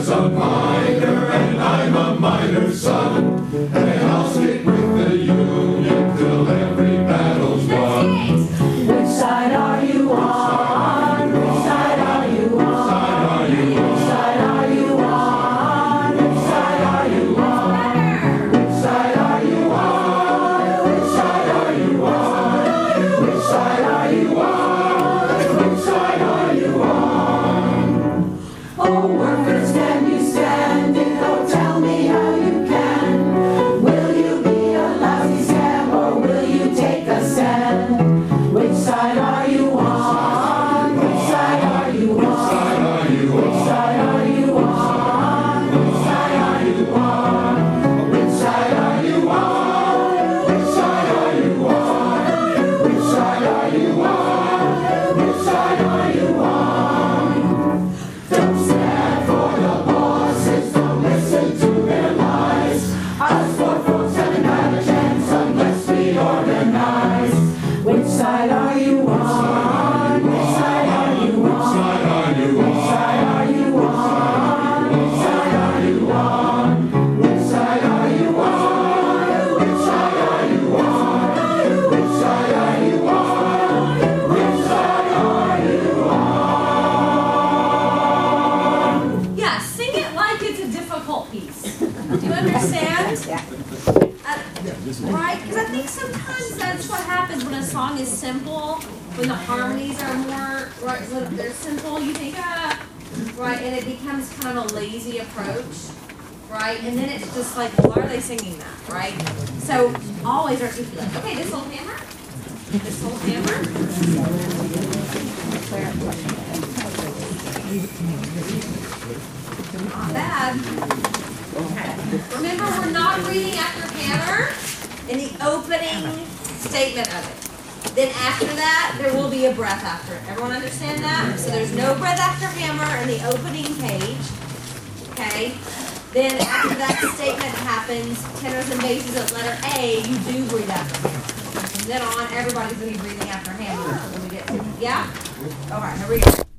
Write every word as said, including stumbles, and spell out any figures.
was a miner and I'm a miner's son, and I'll stick with the Union till every battle's won. Which side are you on? Which side are you on? Which side are you on? Which side are you on? Which side are you on? Which side are you on? Which side are you on? Which side are you on? Oh, workers, can you stand it? Oh, tell me how you can. Will you be a lousy scam or will you take a stand? Which side are you on? Which side are you on? Which side are you on? Which side are you on? Which side are you on? Which side are you on? Which side are you on? Which side are you on? Which side are you on? Don't stand for the bosses, don't listen to their lies. Us poor folks haven't had a chance unless we organize. Which side are you on? Which side are you on? Which side are you on? Which side are you on? Which side are you on? Which side are you on? Which side are you on? Which side are you on? Which side are you on? Yeah, sing it like it's a difficult piece. Do you understand? Yeah. Uh, right? Because I think sometimes that's what happens when a song is simple, when the harmonies are more, right, when they're simple, you think, ah, right, and it becomes kind of a lazy approach, right? And then it's just like, why are they singing that, right? So always articulate. Okay, this little hammer, this little hammer. Not bad. Remember, we're not reading after hammer in the opening statement of it. Then after that, there will be a breath after it. Everyone understand that? So there's no breath after hammer in the opening page. Okay? Then after that statement happens, tenors and basses at letter A, you do breathe after hammer. From then on, everybody's going to be breathing after hammer when we get to it. Yeah? All right, here we go.